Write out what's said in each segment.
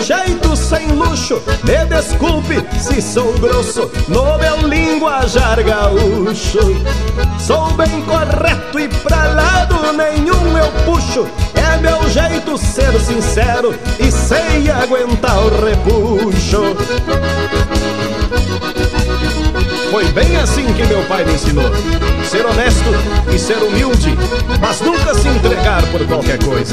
jeito sem luxo, me desculpe se sou grosso no meu linguajar gaúcho. Sou bem correto e pra lado nenhum eu puxo, é meu jeito ser sincero e sei aguentar o repuxo. Foi bem assim que meu pai me ensinou: ser honesto e ser humilde, mas nunca se entregar por qualquer coisa.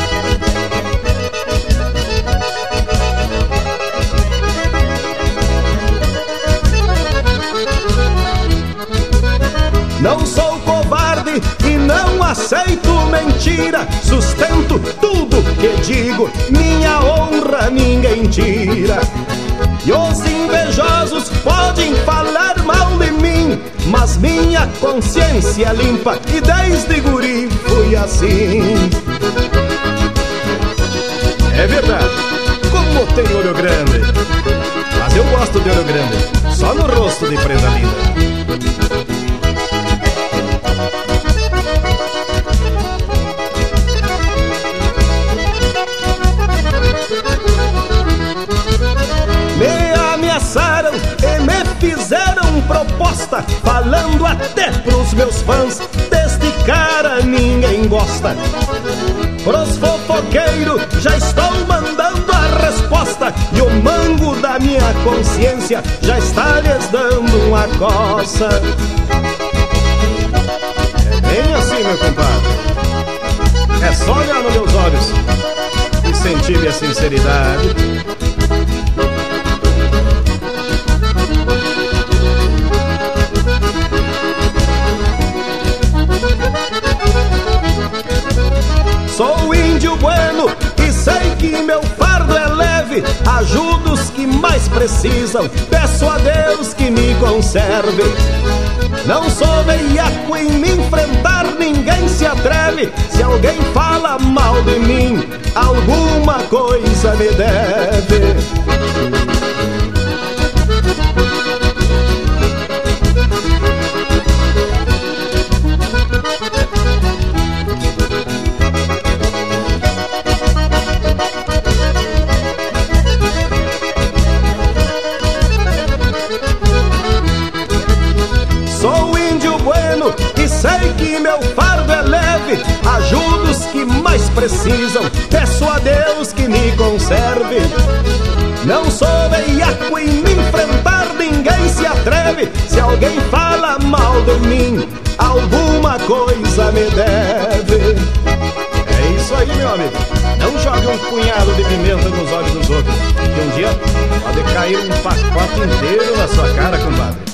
Não sou covarde e não aceito mentira, sustento tudo que digo, minha honra ninguém tira. E os invejosos podem falar mal de mim, mas minha consciência é limpa e desde guri fui assim. É verdade, como tem olho grande, mas eu gosto de olho grande, só no rosto de presa linda. E me fizeram proposta, falando até pros meus fãs: deste cara ninguém gosta. Pros fofoqueiros já estou mandando a resposta, e o mango da minha consciência já está lhes dando uma coça. É bem assim, meu compadre, é só olhar nos meus olhos e sentir minha sinceridade. Sou índio bueno e sei que meu fardo é leve, ajudo os que mais precisam, peço a Deus que me conserve. Não sou veiaco em me enfrentar, ninguém se atreve, se alguém fala mal de mim, alguma coisa me deve. Sou índio bueno e sei que meu fardo é leve, ajudo os que mais precisam, peço a Deus que me conserve. Não sou veiaco em me enfrentar, ninguém se atreve, se alguém fala mal de mim, alguma coisa me deve. É isso aí, meu amigo, não jogue um punhado de pimenta nos olhos dos outros, que um dia pode cair um pacote inteiro na sua cara, compadre.